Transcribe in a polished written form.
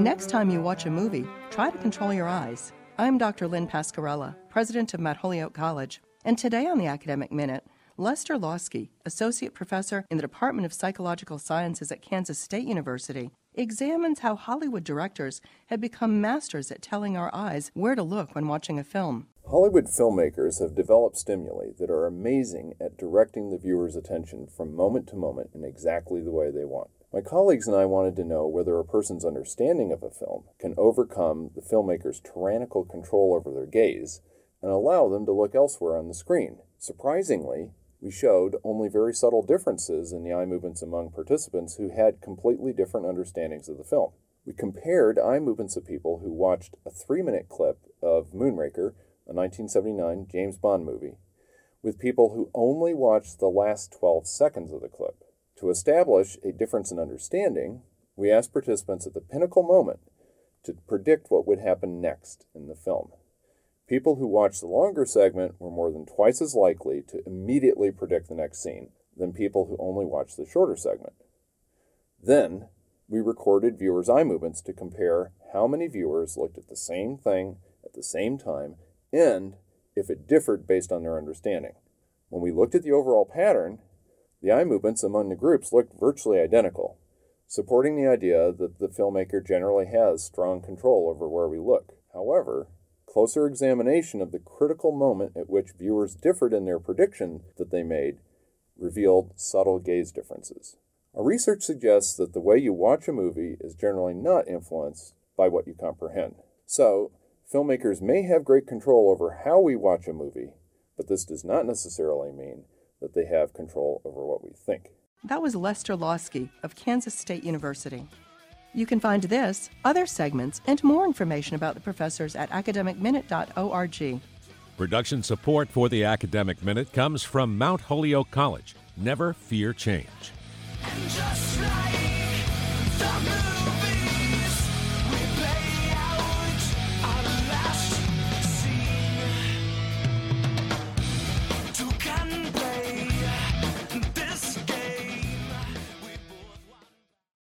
Next time you watch a movie, try to control your eyes. I'm Dr. Lynn Pascarella, president of Mount Holyoke College, and today on the Academic Minute, Lester Losky, associate professor in the Department of Psychological Sciences at Kansas State University, examines how Hollywood directors have become masters at telling our eyes where to look when watching a film. Hollywood filmmakers have developed stimuli that are amazing at directing the viewer's attention from moment to moment in exactly the way they want. My colleagues and I wanted to know whether a person's understanding of a film can overcome the filmmaker's tyrannical control over their gaze and allow them to look elsewhere on the screen. Surprisingly, we showed only very subtle differences in the eye movements among participants who had completely different understandings of the film. We compared eye movements of people who watched a 3-minute clip of Moonraker, a 1979 James Bond movie, with people who only watched the last 12 seconds of the clip. To establish a difference in understanding, we asked participants at the pinnacle moment to predict what would happen next in the film. People who watched the longer segment were more than twice as likely to immediately predict the next scene than people who only watched the shorter segment. Then, we recorded viewers' eye movements to compare how many viewers looked at the same thing at the same time and if it differed based on their understanding. When we looked at the overall pattern, the eye movements among the groups looked virtually identical, supporting the idea that the filmmaker generally has strong control over where we look. However, closer examination of the critical moment at which viewers differed in their prediction that they made revealed subtle gaze differences. Our research suggests that the way you watch a movie is generally not influenced by what you comprehend. So, filmmakers may have great control over how we watch a movie, but this does not necessarily mean that they have control over what we think. That was Lester Losky of Kansas State University. You can find this, other segments, and more information about the professors at academicminute.org. Production support for the Academic Minute comes from Mount Holyoke College. Never fear change. And just like the moon.